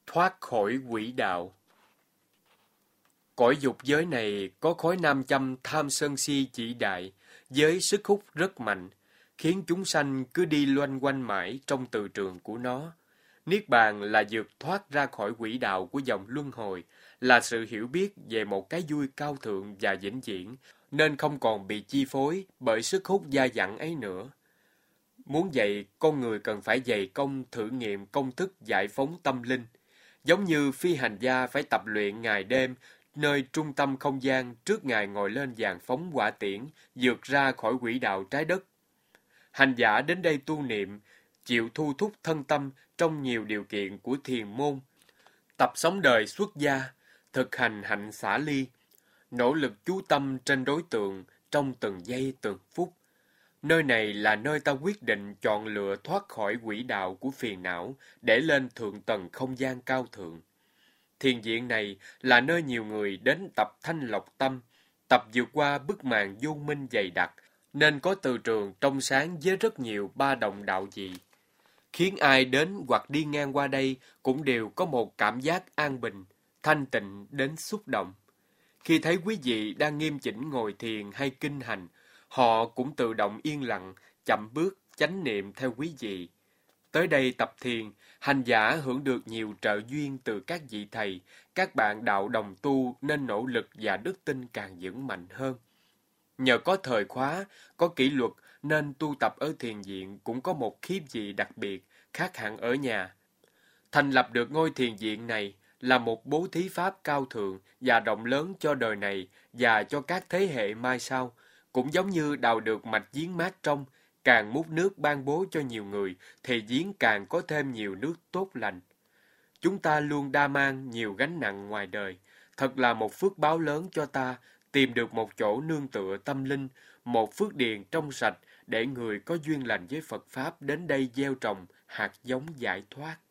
Thoát khỏi quỹ đạo. Cõi dục giới này có khối nam châm tham sân si chỉ đại, với sức hút rất mạnh, khiến chúng sanh cứ đi loanh quanh mãi trong từ trường của nó. Niết bàn là vượt thoát ra khỏi quỹ đạo của dòng luân hồi, là sự hiểu biết về một cái vui cao thượng và vĩnh viễn, nên không còn bị chi phối bởi sức hút gia dẳng ấy nữa. Muốn vậy, con người cần phải dày công thử nghiệm công thức giải phóng tâm linh. Giống như phi hành gia phải tập luyện ngày đêm, nơi trung tâm không gian trước ngày ngồi lên giàn phóng hỏa tiễn, vượt ra khỏi quỹ đạo trái đất. Hành giả đến đây tu niệm, chịu thu thúc thân tâm trong nhiều điều kiện của thiền môn, tập sống đời xuất gia, thực hành hạnh xả ly, nỗ lực chú tâm trên đối tượng trong từng giây từng phút. Nơi này là nơi ta quyết định chọn lựa thoát khỏi quỹ đạo của phiền não để lên thượng tầng không gian cao thượng. Thiền viện này là nơi nhiều người đến tập thanh lọc tâm, tập vượt qua bức màn vô minh dày đặc, nên có từ trường trong sáng với rất nhiều ba động đạo dị, khiến ai đến hoặc đi ngang qua đây cũng đều có một cảm giác an bình, thanh tịnh đến xúc động. Khi thấy quý vị đang nghiêm chỉnh ngồi thiền hay kinh hành, họ cũng tự động yên lặng, chậm bước, chánh niệm theo quý vị. Tới đây tập thiền, hành giả hưởng được nhiều trợ duyên từ các vị thầy, các bạn đạo đồng tu nên nỗ lực và đức tin càng vững mạnh hơn. Nhờ có thời khóa, có kỷ luật nên tu tập ở thiền viện cũng có một khiếp vị đặc biệt, khác hẳn ở nhà. Thành lập được ngôi thiền viện này là một bố thí pháp cao thượng và rộng lớn cho đời này và cho các thế hệ mai sau, cũng giống như đào được mạch giếng mát trong, càng múc nước ban bố cho nhiều người thì giếng càng có thêm nhiều nước tốt lành. Chúng ta luôn đa mang nhiều gánh nặng ngoài đời, thật là một phước báo lớn cho ta tìm được một chỗ nương tựa tâm linh, một phước điền trong sạch để người có duyên lành với Phật Pháp đến đây gieo trồng hạt giống giải thoát.